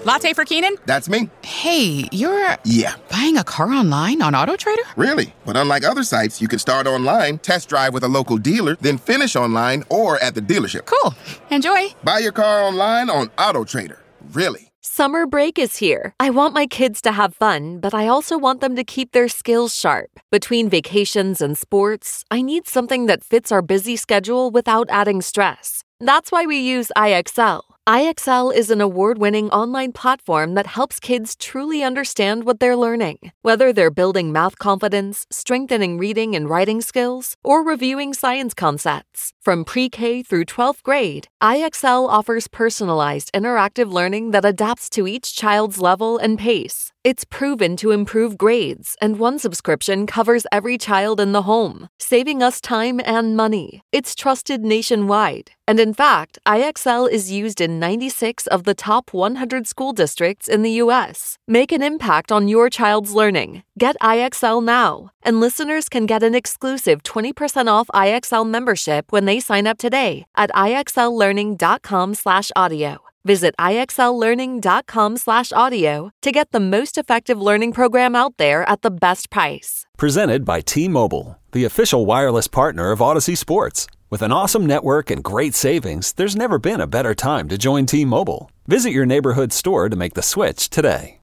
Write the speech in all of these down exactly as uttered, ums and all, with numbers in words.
Latte for Keenan? That's me. Hey, you're... Yeah. Buying a car online on AutoTrader? Really? But unlike other sites, you can start online, test drive with a local dealer, then finish online or at the dealership. Cool. Enjoy. Buy your car online on AutoTrader. Really? Summer break is here. I want my kids to have fun, but I also want them to keep their skills sharp. Between vacations and sports, I need something that fits our busy schedule without adding stress. That's why we use I X L. I X L is an award-winning online platform that helps kids truly understand what they're learning. Whether they're building math confidence, strengthening reading and writing skills, or reviewing science concepts. From pre-K through twelfth grade, I X L offers personalized interactive learning that adapts to each child's level and pace. It's proven to improve grades, and one subscription covers every child in the home, saving us time and money. It's trusted nationwide. And in fact, I X L is used in ninety-six of the top one hundred school districts in the U S. Make an impact on your child's learning. Get I X L now. And listeners can get an exclusive twenty percent off I X L membership when they sign up today at ixllearning.com slash audio. Visit ixllearning.com slash audio to get the most effective learning program out there at the best price. Presented by T-Mobile, the official wireless partner of Odyssey Sports. With an awesome network and great savings, there's never been a better time to join T-Mobile. Visit your neighborhood store to make the switch today.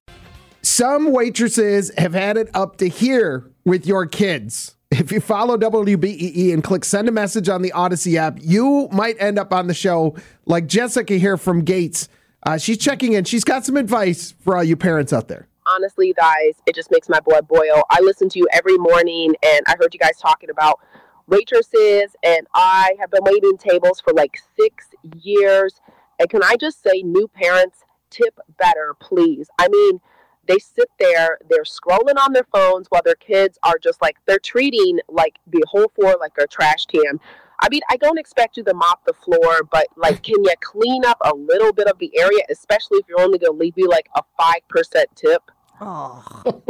Some waitresses have had it up to here with your kids. If you follow W B E E and click send a message on the Odyssey app, you might end up on the show like Jessica here from Gates. Uh, she's checking in. She's got some advice for all you parents out there. Honestly, guys, it just makes my blood boil. I listen to you every morning, and I heard you guys talking about waitresses, and I have been waiting tables for like six years. And can I just say, new parents, tip better, please. I mean, they sit there, they're scrolling on their phones while their kids are just like, they're treating like the whole floor like a trash can. I mean, I don't expect you to mop the floor, but like, can you clean up a little bit of the area, especially if you're only going to leave you like a five percent tip? Oh,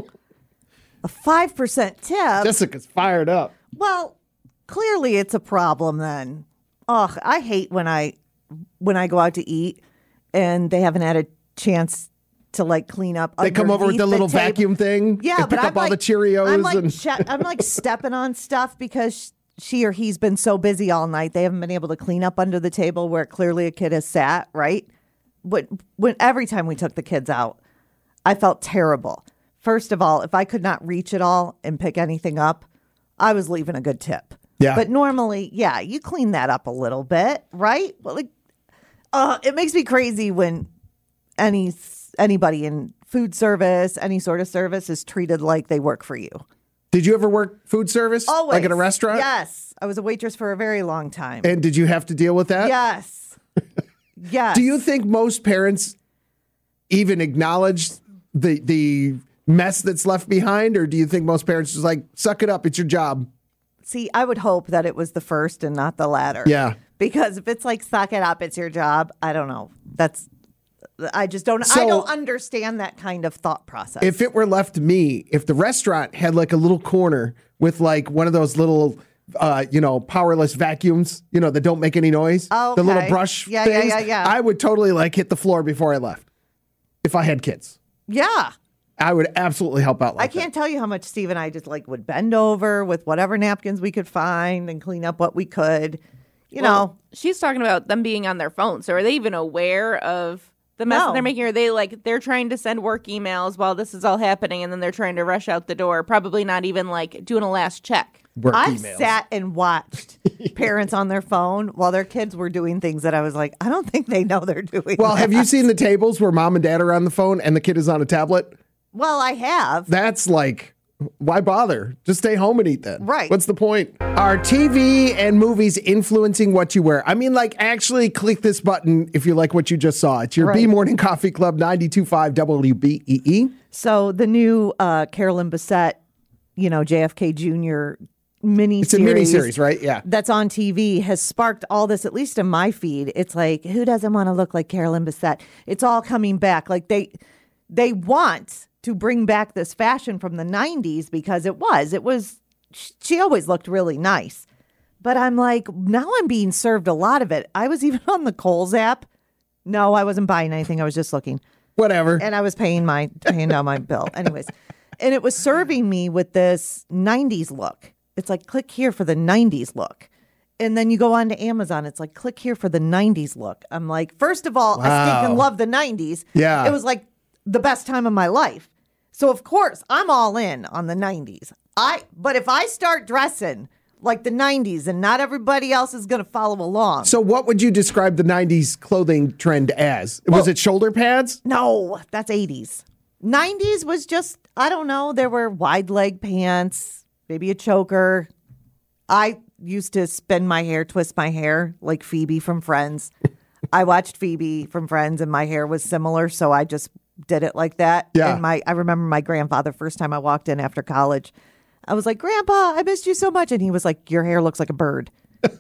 a five percent tip? Jessica's fired up. Well, clearly it's a problem then. Oh, I hate when I, when I go out to eat and they haven't had a chance to like clean up. They come over with the little table. vacuum thing. Yeah, and pick but up I'm all like, the Cheerios. I'm like, and che- I'm like stepping on stuff because she or he's been so busy all night. They haven't been able to clean up under the table where clearly a kid has sat, right? But when every time we took the kids out, I felt terrible. First of all, if I could not reach it all and pick anything up, I was leaving a good tip. Yeah. But normally, yeah, you clean that up a little bit, right? Well, like, uh, it makes me crazy when any anybody in food service, any sort of service is treated like they work for you. Did you ever work food service? Always. Like at a restaurant? Yes. I was a waitress for a very long time. And did you have to deal with that? Yes. Yes. Do you think most parents even acknowledge the the mess that's left behind? Or do you think most parents just like, suck it up, it's your job? See, I would hope that it was the first and not the latter. Yeah. Because if it's like, suck it up, it's your job, I don't know. That's, I just don't, So, I don't understand that kind of thought process. If it were left to me, if the restaurant had like a little corner with like one of those little, uh, you know, powerless vacuums, you know, that don't make any noise, Oh, the little okay. brush Yeah, yeah, things, yeah, yeah. I would totally like hit the floor before I left. If I had kids, yeah. I would absolutely help out like I can't tell you how much Steve and I just like would bend over with whatever napkins we could find and clean up what we could. You Well, know, she's talking about them being on their phone. So are they even aware of the mess No. that they're making? Are they like, they're trying to send work emails while this is all happening and then they're trying to rush out the door? Probably not even like doing a last check. Work I've emails. sat and watched parents on their phone while their kids were doing things that I was like, I don't think they know they're doing. Well, have you that. seen the tables where mom and dad are on the phone and the kid is on a tablet? Well, I have. That's like, why bother? Just stay home and eat then. Right. What's the point? Are T V and movies influencing what you wear? I mean, like, actually click this button if you like what you just saw. It's your Right. B Morning Coffee Club, ninety-two point five W B E E. So the new uh, Carolyn Bessette, you know, J F K Junior mini It's a mini series, right? Yeah. That's on T V has sparked all this, at least in my feed. It's like, who doesn't want to look like Carolyn Bessette? It's all coming back. Like they they want to bring back this fashion from the nineties because it was, it was, she always looked really nice. But I'm like, now I'm being served a lot of it. I was even on the Kohl's app. No, I wasn't buying anything. I was just looking. Whatever. And I was paying my paying down my bill. Anyways. And it was serving me with this nineties look. It's like, click here for the nineties look. And then you go on to Amazon. It's like, click here for the nineties look. I'm like, first of all, I Wow. stink and love the nineties. Yeah. It was like the best time of my life. So, of course, I'm all in on the nineties. I But if I start dressing like the nineties and not everybody else is going to follow along. So what would you describe the nineties clothing trend as? Was Well- it shoulder pads? No, that's eighties. nineties was just, I don't know, there were wide leg pants, maybe a choker. I used to spin my hair, twist my hair like Phoebe from Friends. I watched Phoebe from Friends and my hair was similar, so I just did it like that. Yeah. And my I remember my grandfather, first time I walked in after college, I was like, Grandpa, I missed you so much. And he was like, your hair looks like a bird.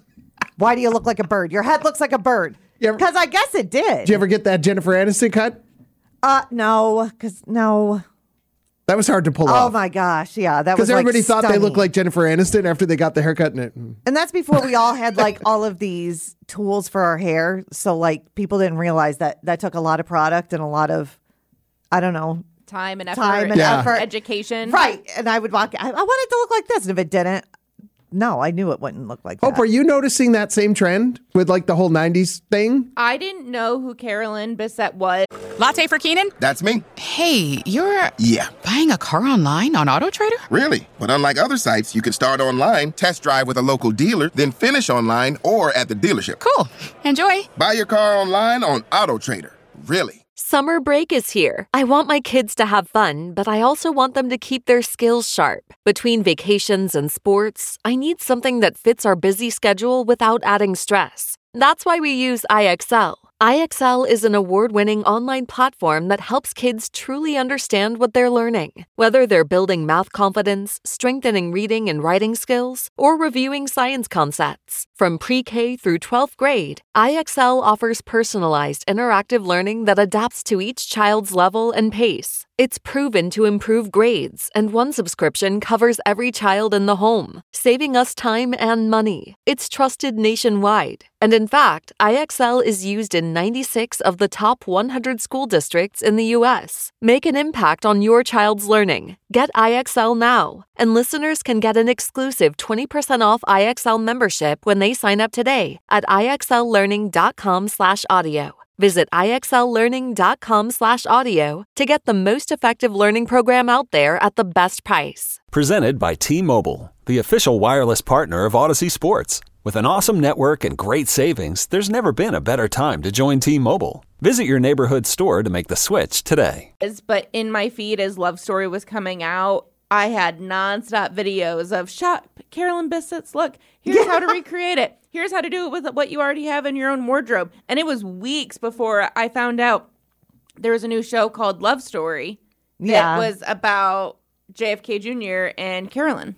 Why do you look like a bird? Your head looks like a bird. You ever- Because I guess it did. Did you ever get that Jennifer Aniston cut? Uh, no, because no. That was hard to pull Oh off. my gosh, yeah, that Because was like everybody thought they stunning. looked like Jennifer Aniston after they got the haircut. And it, And that's before we all had like all of these tools for our hair. So like people didn't realize that that took a lot of product and a lot of, I don't know, Time and effort. time and Yeah. effort. Education. Right. And I would walk, I, I want it to look like this. And if it didn't, no, I knew it wouldn't look like Hope, that. are you noticing that same trend with like the whole nineties thing? I didn't know who Carolyn Bissett was. Latte for Keenan? That's me. Hey, you're Yeah. buying a car online on AutoTrader? Really? But unlike other sites, you can start online, test drive with a local dealer, then finish online or at the dealership. Cool. Enjoy. Buy your car online on AutoTrader. Really? Summer break is here. I want my kids to have fun, but I also want them to keep their skills sharp. Between vacations and sports, I need something that fits our busy schedule without adding stress. That's why we use I X L. I X L is an award-winning online platform that helps kids truly understand what they're learning. Whether they're building math confidence, strengthening reading and writing skills, or reviewing science concepts. From pre-K through twelfth grade, I X L offers personalized interactive learning that adapts to each child's level and pace. It's proven to improve grades, and one subscription covers every child in the home, saving us time and money. It's trusted nationwide. And in fact, I X L is used in ninety-six of the top one hundred school districts in the U S. Make an impact on your child's learning. Get I X L now. And listeners can get an exclusive twenty percent off I X L membership when they sign up today at ixllearning.com slash audio. Visit ixllearning.com slash audio to get the most effective learning program out there at the best price. Presented by T-Mobile, the official wireless partner of Odyssey Sports. With an awesome network and great savings, there's never been a better time to join T-Mobile. Visit your neighborhood store to make the switch today. But in my feed as Love Story was coming out, I had nonstop videos of shop Carolyn Bissett's look. Here's how to recreate it. Here's how to do it with what you already have in your own wardrobe. And it was weeks before I found out there was a new show called Love Story that Yeah. was about J F K Junior and Carolyn.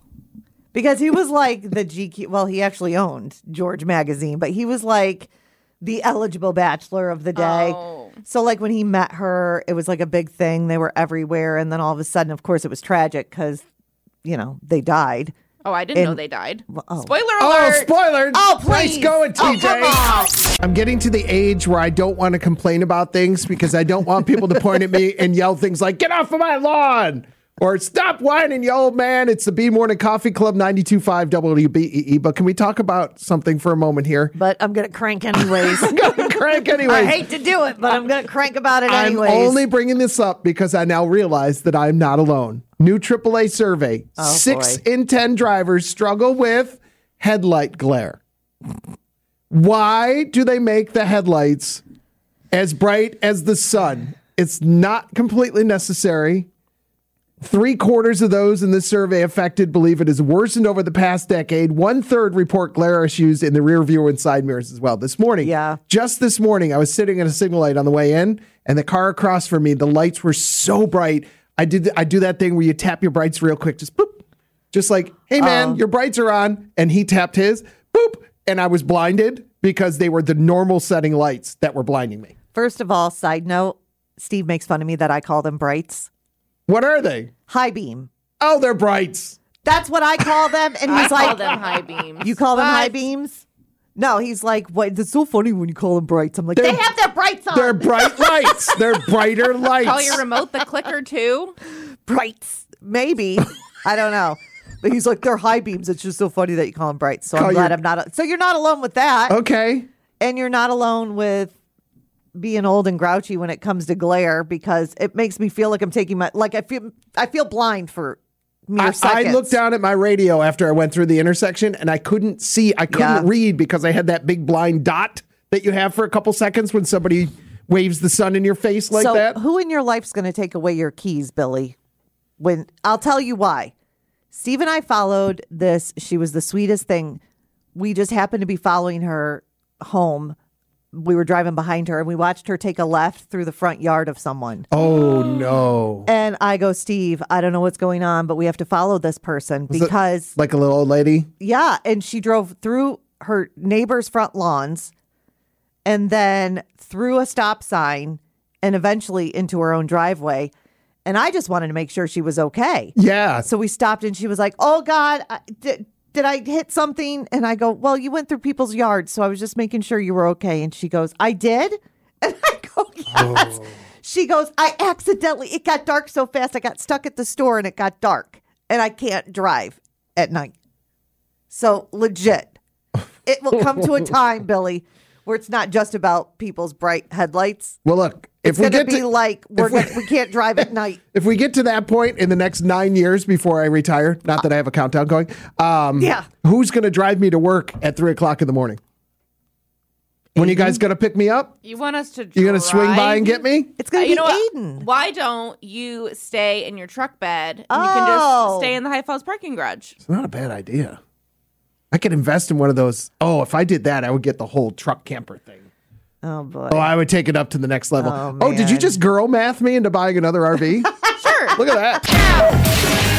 Because he was like the G Q, well, he actually owned George Magazine, but he was like the eligible bachelor of the day. Oh. So like when he met her, it was like a big thing. They were everywhere. And then all of a sudden, of course, it was tragic because, you know, they died. Oh, I didn't know And- they died. oh. Spoiler Oh, alert! spoiler! Oh, Nice please. going, T J. Oh, come on. I'm getting to the age where I don't want to complain about things because I don't want people to point at me and yell things like, get off of my lawn! Or stop whining, you old man. It's the B Morning Coffee Club, ninety-two point five W B E E. But can we talk about something for a moment here? But I'm going to crank anyways. I'm going to crank anyways. I hate to do it, but I'm going to crank about it I'm anyways. only bringing this up because I now realize that I'm not alone. New triple A survey. Oh, Six boy. in ten drivers struggle with headlight glare. Why do they make the headlights as bright as the sun? It's not completely necessary. Three quarters of those in this survey affected believe it has worsened over the past decade. One third report glare issues in the rear view and side mirrors as well. This morning, Yeah. just this morning, I was sitting at a signal light on the way in, and the car across from me, the lights were so bright. I did I do that thing where you tap your brights real quick, just boop, just like, hey man, Oh. your brights are on, and he tapped his, boop, and I was blinded because they were the normal setting lights that were blinding me. First of all, side note, Steve makes fun of me that I call them brights. What are they? High beam. Oh, they're brights. That's what I call them. And I he's call like, them high beams. you call them But high beams? No, he's like, what? It's so funny when you call them brights. I'm like, They're- they have their brights on. They're bright lights. They're brighter lights. Call your remote the clicker too. brights. Maybe. I don't know. But he's like, they're high beams. It's just so funny that you call them brights. So Call I'm glad your- I'm not. So you're not alone with that. Okay. And you're not alone with being old and grouchy when it comes to glare, because it makes me feel like I'm taking my, like I feel, I feel blind for mere I, seconds. I looked down at my radio after I went through the intersection and I couldn't see, I couldn't Yeah. read because I had that big blind dot that you have for a couple seconds when somebody waves the sun in your face like so that. who in your life's going to take away your keys, Billy? When I'll tell you why. Steve and I followed this. She was the sweetest thing. We just happened to be following her home. We were driving behind her and we watched her take a left through the front yard of someone. Oh, no. And I go, Steve, I don't know what's going on, but we have to follow this person Was it because, like a little old lady? yeah. And she drove through her neighbor's front lawns and then through a stop sign and eventually into her own driveway. And I just wanted to make sure she was okay. Yeah. So we stopped and she was like, oh, God, I, did, did I hit something? And I go, well, you went through people's yards. So I was just making sure you were okay. And she goes, I did? And I go, yes. Oh. She goes, I accidentally, it got dark so fast. I got stuck at the store and it got dark and I can't drive at night. So legit, it will come to a time, Billy, where it's not just about people's bright headlights. Well, look, if It's we going to get be to, like, we're if we- gonna, we can't drive at night. if we get to that point in the next nine years before I retire, not that I have a countdown going, um, Yeah. who's going to drive me to work at three o'clock in the morning? When you guys going to pick me up? You want us to? You going to swing by and get me? It's going Uh, to you be know what? Aiden. Why don't you stay in your truck bed? And You Oh. can just stay in the High Falls parking garage. It's not a bad idea. I could invest in one of those. Oh, if I did that, I would get the whole truck camper thing. Oh, boy. Oh, I would take it up to the next level. Oh, Oh, did you man. just girl math me into buying another R V? Sure. Look at that.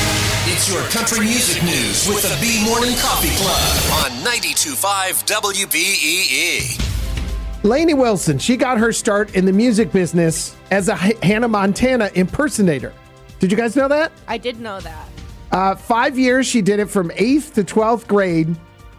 It's your country music news with the B Morning Coffee Club on ninety-two point five W B E E. Lainey Wilson, she got her start in the music business as a H- Hannah Montana impersonator. Did you guys know that? I did know that. Uh, five years she did it from eighth to twelfth grade.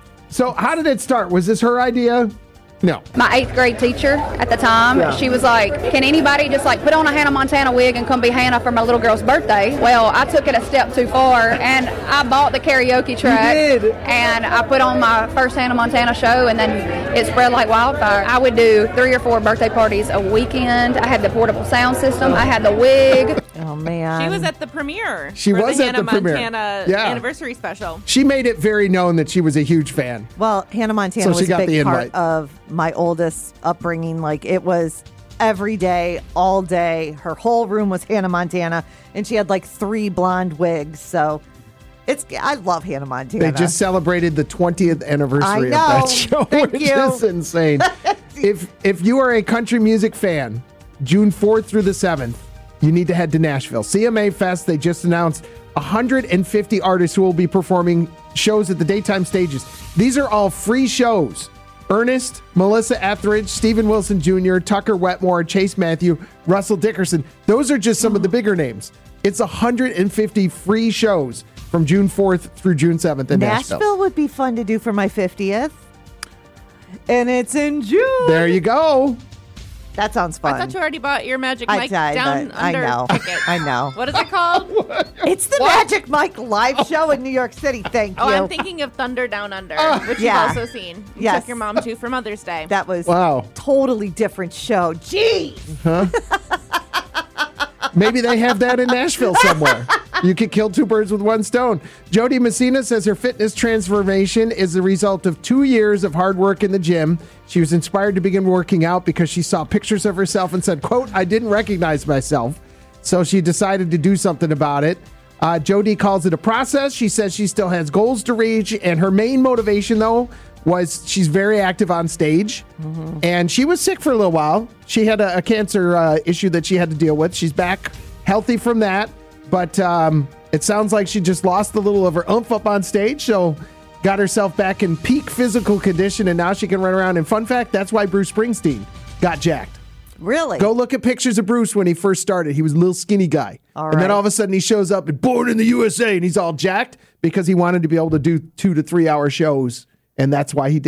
So how did it start? Was this her idea? No. My eighth grade teacher at the time, she was like, can anybody just like put on a Hannah Montana wig and come be Hannah for my little girl's birthday? Well, I took it a step too far and I bought the karaoke track did? and I put on my first Hannah Montana show and then it spread like wildfire. I would do three or four birthday parties a weekend. I had the portable sound system. I had the wig. Oh, man. She was at the premiere. She for was the at Hannah the premiere. Montana Yeah. anniversary special. She made it very known that she was a huge fan. Well, Hannah Montana So she was a got big the part invite. of my oldest upbringing. Like, it was every day, all day. Her whole room was Hannah Montana, and she had like three blonde wigs. So it's, I love Hannah Montana. They just celebrated the twentieth anniversary I of know. that show, Thank which you. is insane. if if you are a country music fan, June fourth through the seventh, you need to head to Nashville. C M A Fest, they just announced one hundred fifty artists who will be performing shows at the daytime stages. These are all free shows. Ernest, Melissa Etheridge, Stephen Wilson Junior, Tucker Wetmore, Chase Matthew, Russell Dickerson. Those are just some of the bigger names. It's one hundred fifty free shows from June fourth through June seventh in Nashville. Nashville would be fun to do for my fiftieth. And it's in June. There you go. That sounds fun. I thought you already bought your Magic I Mike did, Down but I Under know. ticket. I know. What is it called? It's the Magic Mike live show in New York City. Thank Oh, you. I'm thinking of Thunder Down Under, which Yeah. you've also seen. You Yes. took your mom to for Mother's Day. that was Wow. totally different show. Jeez. Maybe they have that in Nashville somewhere. You could kill two birds with one stone. Jody Messina says her fitness transformation is the result of two years of hard work in the gym. She was inspired to begin working out because she saw pictures of herself and said, quote, I didn't recognize myself. So she decided to do something about it. Uh, Jody calls it a process. She says she still has goals to reach. And her main motivation, though, was she's very active on stage. Mm-hmm. And she was sick for a little while. She had a, a cancer uh, issue that she had to deal with. She's back healthy from that. But um, it sounds like she just lost a little of her oomph up on stage. So got herself back in peak physical condition. And now she can run around. And fun fact, that's why Bruce Springsteen got jacked. Really? Go look at pictures of Bruce when he first started. He was a little skinny guy. All and then right. all of a sudden he shows up and born in the U S A and he's all jacked because he wanted to be able to do two to three hour shows. And that's why he did it.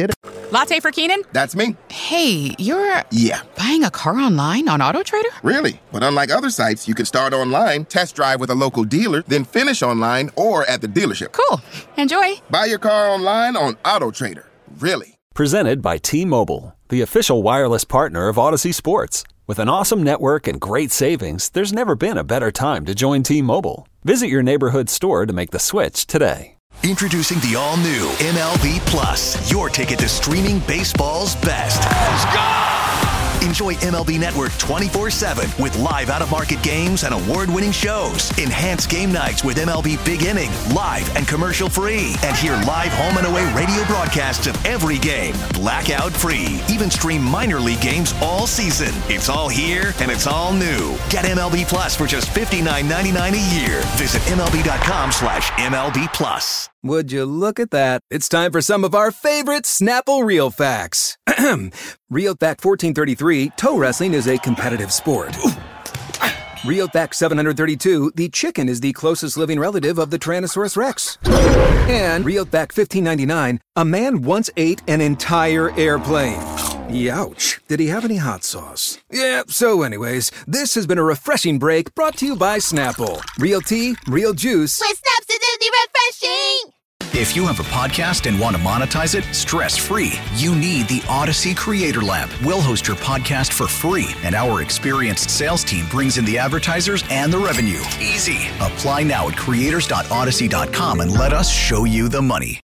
Latte for Keenan? That's me. Hey, you're Yeah. buying a car online on AutoTrader? Really? But unlike other sites, you can start online, test drive with a local dealer, then finish online or at the dealership. Cool. Enjoy. Buy your car online on AutoTrader. Really? Presented by T-Mobile, the official wireless partner of Odyssey Sports. With an awesome network and great savings, there's never been a better time to join T-Mobile. Visit your neighborhood store to make the switch today. Introducing the all-new M L B Plus, your ticket to streaming baseball's best. Let's go! Enjoy M L B Network twenty-four seven with live out-of-market games and award-winning shows. Enhance game nights with M L B Big Inning, live and commercial-free. And hear live home and away radio broadcasts of every game, blackout-free. Even stream minor league games all season. It's all here and it's all new. Get M L B Plus for just fifty-nine ninety-nine a year. Visit MLB.com slash MLB Plus. Would you look at that? It's time for some of our favorite Snapple Real Facts. Real Fact fourteen thirty-three, toe wrestling is a competitive sport. Real Fact seven hundred thirty-two, the chicken is the closest living relative of the Tyrannosaurus Rex. And Real Fact fifteen ninety-nine, a man once ate an entire airplane. Youch. Did he have any hot sauce? Yeah, so anyways, this has been a refreshing break brought to you by Snapple. Real tea, real juice. With Snapsidity refreshing! If you have a podcast and want to monetize it stress-free, you need the Odyssey Creator Lab. We'll host your podcast for free, and our experienced sales team brings in the advertisers and the revenue. Easy. Apply now at creators dot odyssey dot com and let us show you the money.